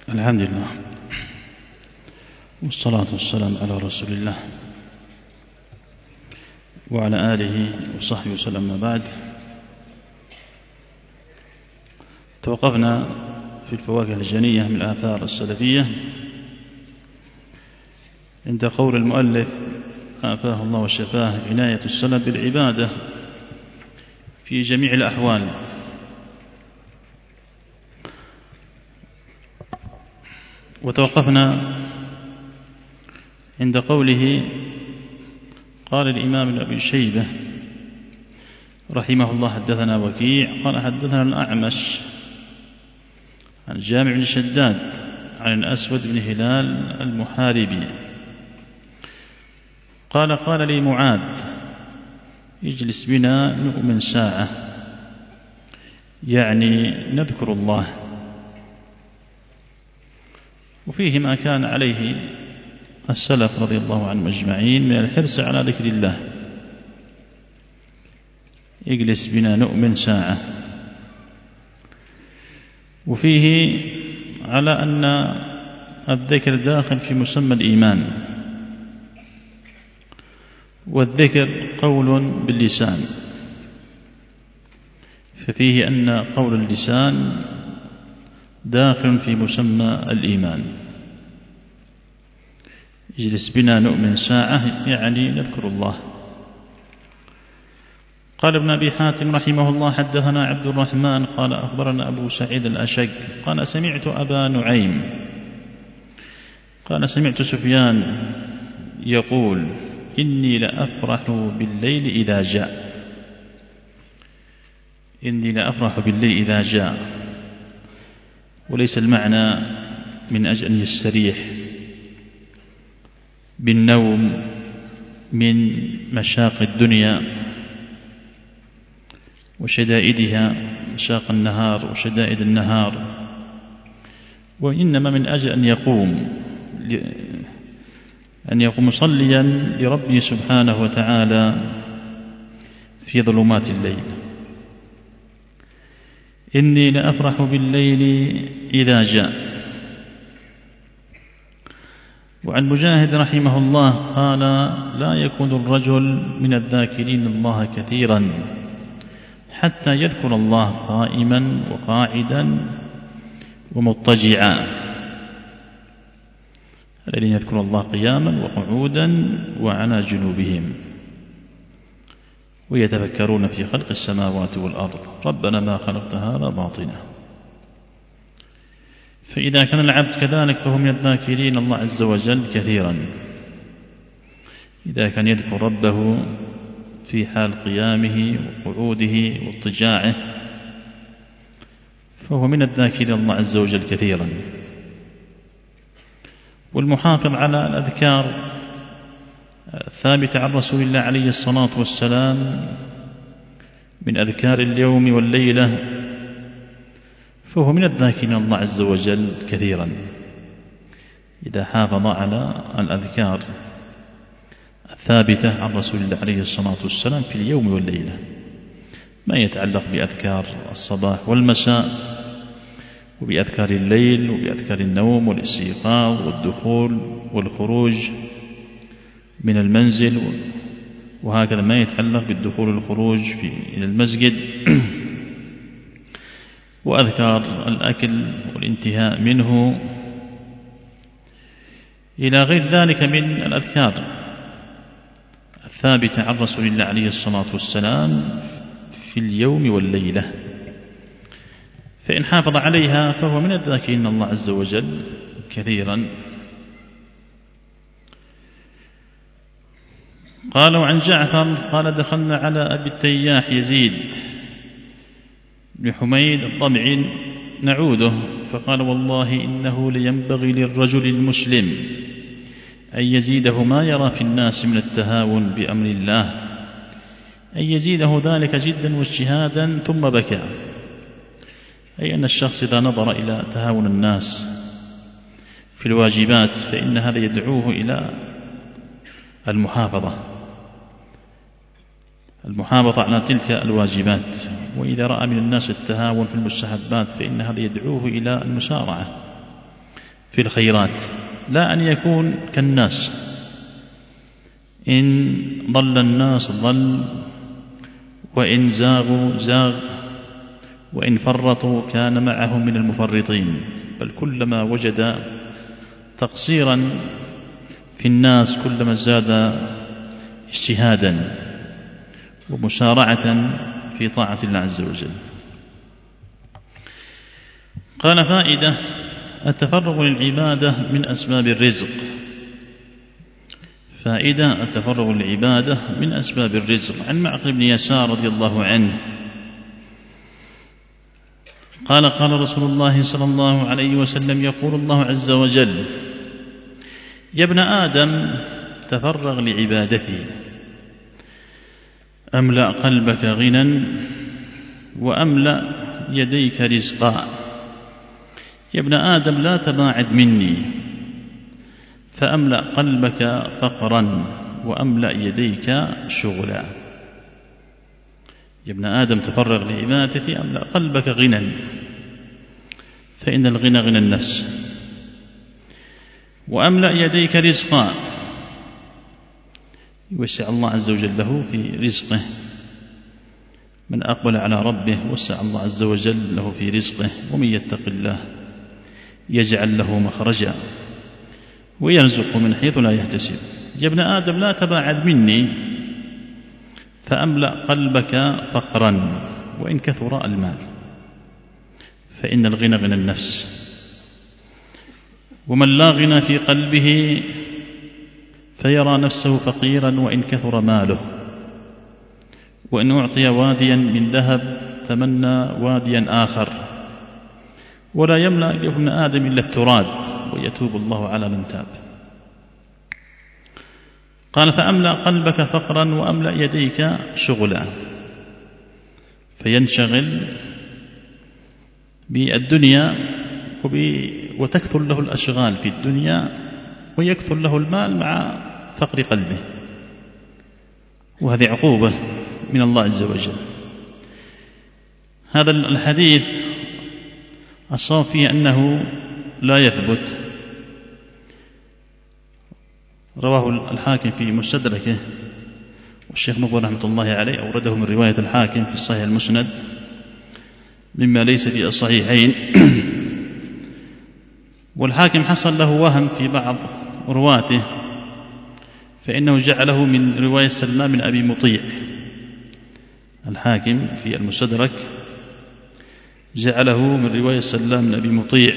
الحمد لله والصلاة والسلام على رسول الله وعلى آله وصحبه وسلم. ما بعد، توقفنا في الفواكه الجنية من الآثار السلفية عند قول المؤلف عافاه الله وشفاه: عناية السلف بالعبادة في جميع الأحوال. وتوقفنا عند قوله: قال الإمام ابن أبي شيبة رحمه الله: حدثنا وكيع قال حدثنا الأعمش عن جامع بن شداد عن الأسود بن هلال المحاربي قال: قال لي معاذ: اجلس بنا نؤمن ساعة، يعني نذكر الله. وفيه ما كان عليه السلف رضي الله عنهم أجمعين من الحرص على ذكر الله. اجلس بنا نؤمن ساعة. وفيه على أن الذكر داخل في مسمى الإيمان، والذكر قول باللسان، ففيه أن قول اللسان داخل في مسمى الإيمان. اجلس بنا نؤمن ساعة، يعني نذكر الله. قال ابن أبي حاتم رحمه الله: حدثنا عبد الرحمن قال أخبرنا أبو سعيد الأشج قال سمعت أبا نعيم قال سمعت سفيان يقول: إني لأفرح بالليل إذا جاء. إني لأفرح بالليل إذا جاء، وليس المعنى من أجل أن يستريح بالنوم من مشاق الدنيا وشدائدها، مشاق النهار وشدائد النهار، وإنما من أجل أن يقوم مصليا لربه سبحانه وتعالى في ظلمات الليل. إني لأفرح بالليل إذا جاء. وعن مجاهد رحمه الله قال: لا يكون الرجل من الذاكرين الله كثيرا حتى يذكر الله قائما وقاعدا ومضطجعا. الذين يذكرون الله قياما وقعودا وعلى جنوبهم ويتفكرون في خلق السماوات والأرض ربنا ما خلقت هذا باطلا. فإذا كان العبد كذلك فهو من الذاكرين الله عز وجل كثيرا. إذا كان يذكر ربه في حال قيامه وقعوده واضطجاعه فهو من الذاكرين الله عز وجل كثيرا. والمحافظ على الأذكار الثابتة عن رسول الله عليه الصلاة والسلام من أذكار اليوم والليلة فهو من الذاكرين الله عز وجل كثيرا. إذا حافظ على الأذكار الثابتة عن رسول الله عليه الصلاة والسلام في اليوم والليلة، ما يتعلق بأذكار الصباح والمساء وبأذكار الليل وبأذكار النوم والاستيقاظ والدخول والخروج من المنزل، وهكذا ما يتعلق بالدخول والخروج إلى المسجد، وأذكار الأكل والانتهاء منه إلى غير ذلك من الأذكار الثابتة عن رسول الله عليه الصلاة والسلام في اليوم والليلة. فإن حافظ عليها فهو من الذاكرين الله عز وجل كثيرا. قال: وعن جعفر قال: دخلنا على أبي التياح يزيد بن حميد الضبع نعوده، فقال: والله إنه لينبغي للرجل المسلم أن يزيده ما يرى في الناس من التهاون بأمر الله، أن يزيده ذلك جدا واجتهادا. ثم بكى، أي أن الشخص إذا نظر إلى تهاون الناس في الواجبات فإن هذا يدعوه إلى المحافظة على تلك الواجبات، وإذا رأى من الناس التهاون في المستحبات فإن هذا يدعوه إلى المسارعة في الخيرات، لا أن يكون كالناس، إن ضل الناس ضل، وإن زاغوا زاغ، وإن فرطوا كان معهم من المفرطين، بل كلما وجد تقصيرا في الناس كلما زاد اجتهادا ومسارعة في طاعة الله عز وجل. قال: فائدة: التفرغ للعبادة من أسباب الرزق. فائدة: التفرغ للعبادة من أسباب الرزق. عن معقل بن يسار رضي الله عنه قال: قال رسول الله صلى الله عليه وسلم: يقول الله عز وجل: يا ابن آدم تفرغ لعبادتي أملأ قلبك غنى وأملأ يديك رزقا. يا ابن آدم لا تباعد مني فأملأ قلبك فقرا وأملأ يديك شغلا. يا ابن آدم تفرغ لعبادتي أملأ قلبك غنى، فإن الغنى غنى النفس، وأملأ يديك رزقا، يوسع الله عز وجل له في رزقه. من أقبل على ربه وسع الله عز وجل له في رزقه، ومن يتق الله يجعل له مخرجا ويرزق من حيث لا يحتسب. يا ابن آدم لا تباعد مني فأملأ قلبك فقرا وإن كثر المال، فإن الغنى غنى النفس، ومن لا غنى في قلبه فيرى نفسه فقيرا وإن كثر ماله، وإن أعطي واديا من ذهب تمنى واديا آخر، ولا يملأ ابن آدم إلا التراب ويتوب الله على من تاب. قال: فأملأ قلبك فقرا وأملأ يديك شغلا، فينشغل بالدنيا وتكثر له الأشغال في الدنيا ويكثر له المال مع فقر قلبه، وهذه عقوبة من الله عز وجل. هذا الحديث الصواب فيه أنه لا يثبت. رواه الحاكم في مستدركه، والشيخ مقبل رحمة الله عليه أورده من رواية الحاكم في الصحيح المسند مما ليس في الصحيحين. والحاكم حصل له وهم في بعض رواته، فإنه جعله من رواية سلمان بن أبي مطيع. الحاكم في المستدرك جعله من رواية سلمان بن أبي مطيع،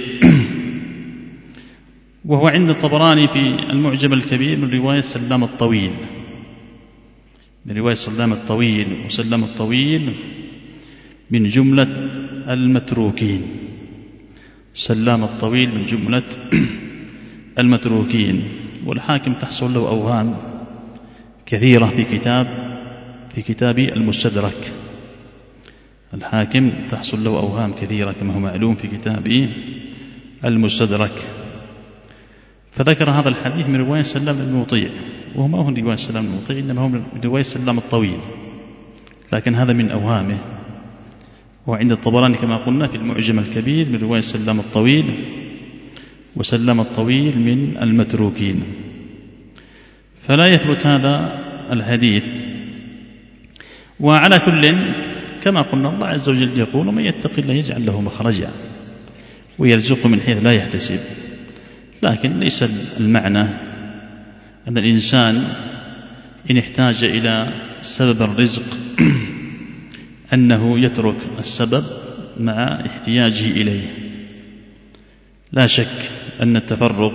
وهو عند الطبراني في المعجم الكبير من رواية سلام الطويل، من رواية سلام الطويل، وسلام الطويل من جملة المتروكين، سلام الطويل من جملة المتروكين. والحاكم تحصل له أوهام كثيرة في كتاب المستدرك. الحاكم تحصل له أوهام كثيرة كما هو معلوم في كتاب المستدرك، فذكر هذا الحديث من رواية سلام بن مطيع، وهو ما هو من رواية سلام بن مطيع، إنما هو من رواية سلام الطويل، لكن هذا من أوهامه. وعند الطبراني كما قلنا في المعجم الكبير من رواية سلام الطويل، وسلام الطويل من المتروكين، فلا يثبت هذا الحديث. وعلى كل كما قلنا الله عز وجل يقول: ومن يتق الله يجعل له مخرجا ويرزقه من حيث لا يحتسب. لكن ليس المعنى أن الإنسان إن احتاج إلى سبب الرزق أنه يترك السبب مع احتياجه إليه. لا شك أن التفرغ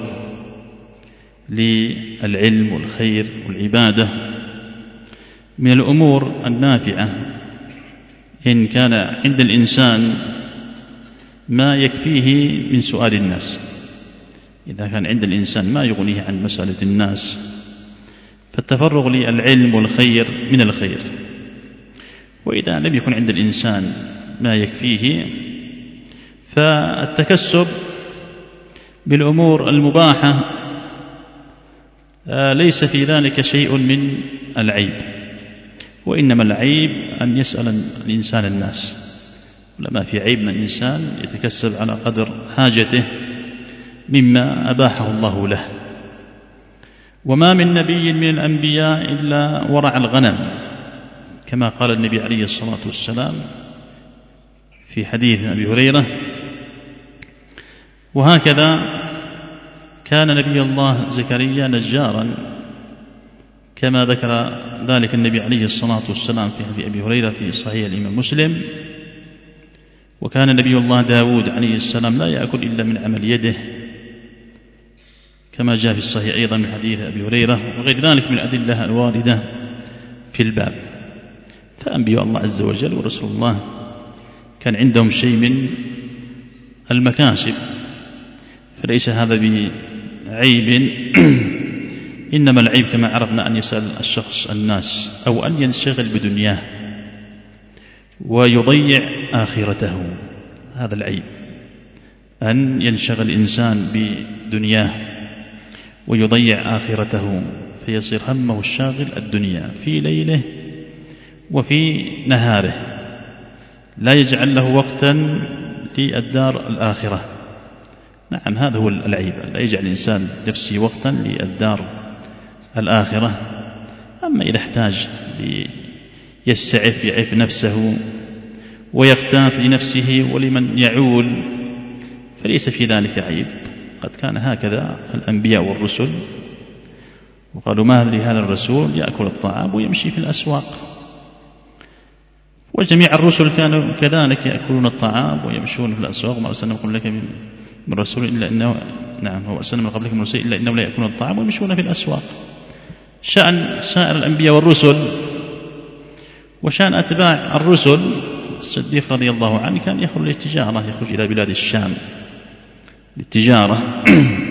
للعلم والخير والعبادة من الأمور النافعة إن كان عند الإنسان ما يكفيه من سؤال الناس. إذا كان عند الإنسان ما يغنيه عن مسألة الناس فالتفرغ للعلم والخير من الخير. وإذا لم يكن عند الإنسان ما يكفيه فالتكسب بالأمور المباحة ليس في ذلك شيء من العيب، وإنما العيب أن يسأل الإنسان الناس. لما في عيب من الإنسان يتكسب على قدر حاجته مما أباحه الله له. وما من نبي من الأنبياء إلا ورع الغنم، كما قال النبي عليه الصلاة والسلام في حديث أبي هريرة. وهكذا كان نبي الله زكريا نجارا، كما ذكر ذلك النبي عليه الصلاة والسلام في حديث أبي هريرة في صحيح الإمام مسلم. وكان نبي الله داود عليه السلام لا يأكل إلا من عمل يده، كما جاء في الصحيح أيضا من حديث أبي هريرة، وغير ذلك من الأدلة الواردة في الباب. فأنبياء الله عز وجل ورسول الله كان عندهم شيء من المكاسب، فليس هذا بعيب. إنما العيب كما عرفنا أن يسأل الشخص الناس، أو أن ينشغل بدنياه ويضيع آخرته. هذا العيب، أن ينشغل الإنسان بدنياه ويضيع آخرته، فيصير همه الشاغل الدنيا في ليله وفي نهاره، لا يجعل له وقتا للدار الآخرة. نعم، هذا هو العيب، لا يجعل الإنسان نفسه وقتا للدار الآخرة. أما إذا احتاج يستعف يعف نفسه ويقتات لنفسه ولمن يعول فليس في ذلك عيب. قد كان هكذا الأنبياء والرسل، وقالوا ما لهذا الرسول يأكل الطعام ويمشي في الأسواق. وجميع الرسل كانوا كذلك يأكلون الطعام ويمشون في الأسواق. وما أرسلنا من قبلك من رسول إلا إنه هو أرسلنا من قبلك من رسول إلا إنهم لا يأكلون الطعام ويمشون في الأسواق. شأن سائر الأنبياء والرسل وشأن أتباع الرسل. الصديق رضي الله عنه كان يخرج للتجارة، يخرج إلى بلاد الشام للتجارة،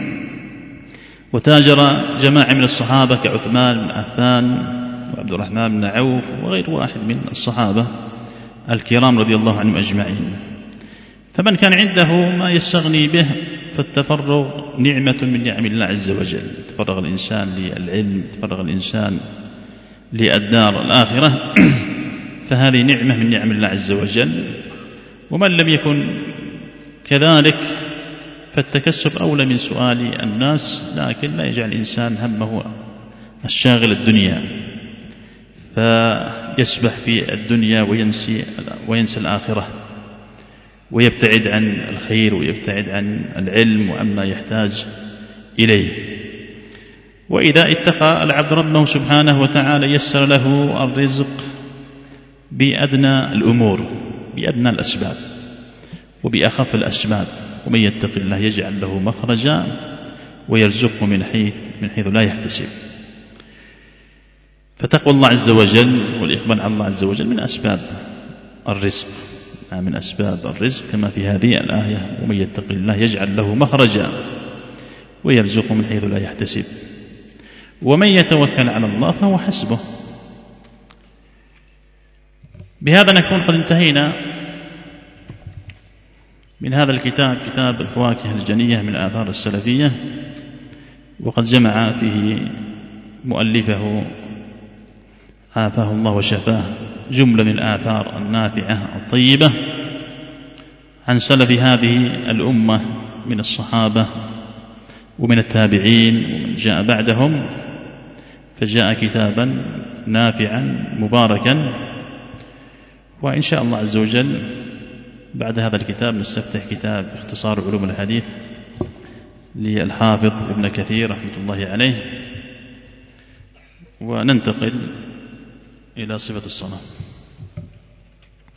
وتاجر جماعة من الصحابة كعثمان بن عفان وعبد الرحمن بن عوف وغير واحد من الصحابة الكرام رضي الله عنهم أجمعين. فمن كان عنده ما يستغني به فالتفرغ نعمة من نعم الله عز وجل. تفرغ الإنسان للعلم، تفرغ الإنسان للدار الآخرة، فهذه نعمة من نعم الله عز وجل. ومن لم يكن كذلك فالتكسب أولى من سؤال الناس، لكن لا يجعل الإنسان همه الشاغل الدنيا فيسبح في الدنيا وينسى الآخرة، ويبتعد عن الخير ويبتعد عن العلم وعما يحتاج إليه. وإذا اتقى العبد ربه سبحانه وتعالى يسر له الرزق بأدنى الأمور، بأدنى الأسباب وبأخف الأسباب. ومن يتق الله يجعل له مخرجا ويرزقه من حيث لا يحتسب. فتقوى الله عز وجل والإقبال على الله عز وجل من أسباب الرزق، من أسباب الرزق كما في هذه الآية: ومن يتق الله يجعل له مخرجا ويرزقه من حيث لا يحتسب. ومن يتوكل على الله فهو حسبه. بهذا نكون قد انتهينا من هذا الكتاب، كتاب الفواكه الجنية من الآثار السلفية، وقد جمع فيه مؤلفه عافاه الله وشفاه جملة من الآثار النافعة الطيبة عن سلف هذه الأمة من الصحابة ومن التابعين ومن جاء بعدهم، فجاء كتابا نافعا مباركا. وإن شاء الله عز وجل بعد هذا الكتاب نستفتح كتاب اختصار علوم الحديث للحافظ ابن كثير رحمة الله عليه، وننتقل إلى صفة الصلاة.